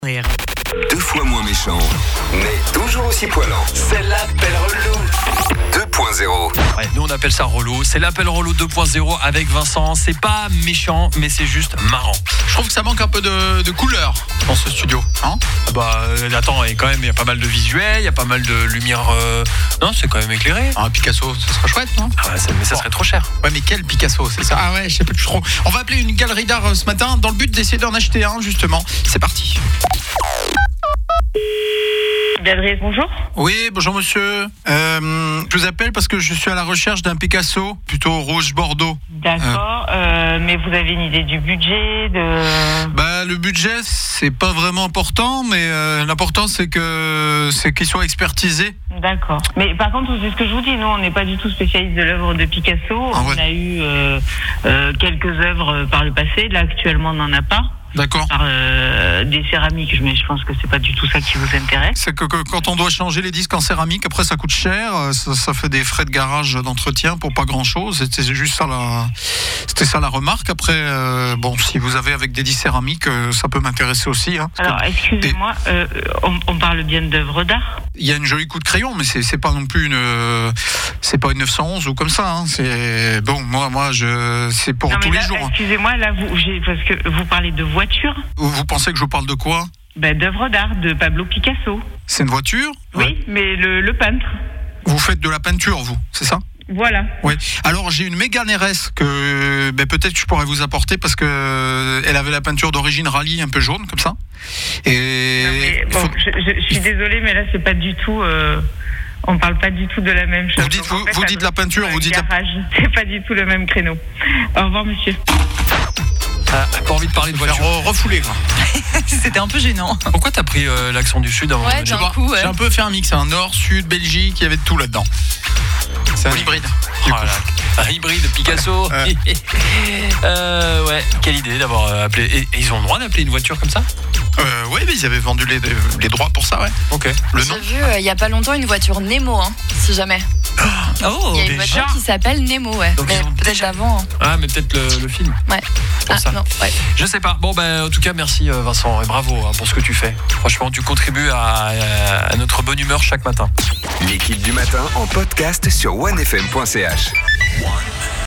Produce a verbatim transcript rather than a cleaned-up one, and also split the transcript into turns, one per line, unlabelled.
Rire.
Deux fois moins méchant, mais toujours aussi poilant. C'est l'appel relou deux point zéro.
Ouais, nous on appelle ça relou. C'est l'appel relou deux point zéro avec Vincent. C'est pas méchant, mais c'est juste marrant.
Je trouve que ça manque un peu de, de couleur dans ce studio. Hein
Ah Bah euh, attends, et quand même il y a pas mal de visuels, il y a pas mal de lumière. Euh... Non, c'est quand même éclairé.
Un Picasso, ça serait chouette, non?
Ah ouais, ça- mais ça serait trop cher.
Ouais, mais quel Picasso, c'est ça? Ah ouais, je sais pas trop. On va appeler une galerie d'art euh, ce matin dans le but d'essayer d'en acheter un, justement. C'est parti.
D'adresse, bonjour.
Oui, bonjour monsieur. Euh, je vous appelle parce que je suis à la recherche d'un Picasso, plutôt rouge-bordeaux.
D'accord, euh, mais vous avez une idée du budget de...
Bah, le budget, c'est pas vraiment important, mais euh, l'important, c'est que c'est qu'il soit expertisé.
D'accord. Mais par contre, c'est ce que je vous dis, nous, on n'est pas du tout spécialiste de l'œuvre de Picasso.
Ah ouais.
On a eu euh, euh, quelques œuvres par le passé. Là, actuellement, on n'en a pas.
D'accord.
Par euh, des céramiques, mais je pense que c'est pas du tout ça qui vous intéresse.
C'est que, que quand on doit changer les disques en céramique, après ça coûte cher, euh, ça, ça fait des frais de garage d'entretien pour pas grand chose. C'était juste ça la, c'était ça la remarque. Après, euh, bon, si vous avez avec des disques céramiques, euh, ça peut m'intéresser aussi. Hein, parce
Alors,
que
excusez-moi, euh, on, on parle bien d'œuvres d'art?
il y a une jolie coup de crayon, mais c'est, c'est pas non plus une, euh, c'est pas une neuf cent onze ou comme ça. Hein, c'est bon, moi, moi, je, c'est pour
Non, mais
tous
là,
les jours. Hein.
excusez-moi, là, vous, j'ai, parce que vous parlez de voiture,
Vous, vous pensez que je vous parle de quoi?
ben, d'œuvres d'art de Pablo Picasso.
C'est une voiture?
Oui, mais le, le peintre.
Vous faites de la peinture, vous, c'est ça?
Voilà.
Oui. Alors j'ai une Mégane R S que ben, peut-être je pourrais vous apporter parce que euh, elle avait la peinture d'origine rallye un peu jaune comme ça. Et
Non, mais bon,
faut-
je, je- je suis désolée, mais là, c'est pas du tout. Euh, on parle pas du tout de la même chose.
Vous dites-
Donc, en
vous-
fait,
vous
ça
dites
doit
la peinture,
être
vous
un
dites la-
garage. C'est pas du tout le même créneau. Au revoir, monsieur.
Ah, pas envie de parler de
faire
voiture.
re- refouler. Quoi.
C'était un peu gênant.
Pourquoi t'as pris euh, l'accent du sud avant
Ouais,
de
d'un
venir
coup, ouais.
J'ai un peu fait un mix, un nord, sud, Belgique, il y avait de tout là-dedans. C'est un hybride. du
Oh
coup.
là là. Un hybride Picasso.
Ouais.
euh, ouais, quelle idée d'avoir euh, appelé. Et, et ils ont le droit d'appeler une voiture comme ça?
Euh, ouais, mais ils avaient vendu les, les droits pour ça, ouais.
Ok.
Le
J'ai
nom.
vu euh, il y a pas longtemps une voiture Nemo, hein, si jamais.
Oh,
Il y a une
déjà.
voiture qui s'appelle Nemo, ouais.
Donc,
Mais
ils ont
peut-être
déjà-
avant. Hein.
Ah, mais peut-être le, le film.
Ouais.
Pour
Ah
ça.
non, ouais.
Je sais pas. Bon, ben, en tout cas, merci euh, Vincent et bravo hein, pour ce que tu fais. Franchement, tu contribues à, à notre bonne humeur chaque matin.
L'équipe du matin en podcast sur one f m point c h.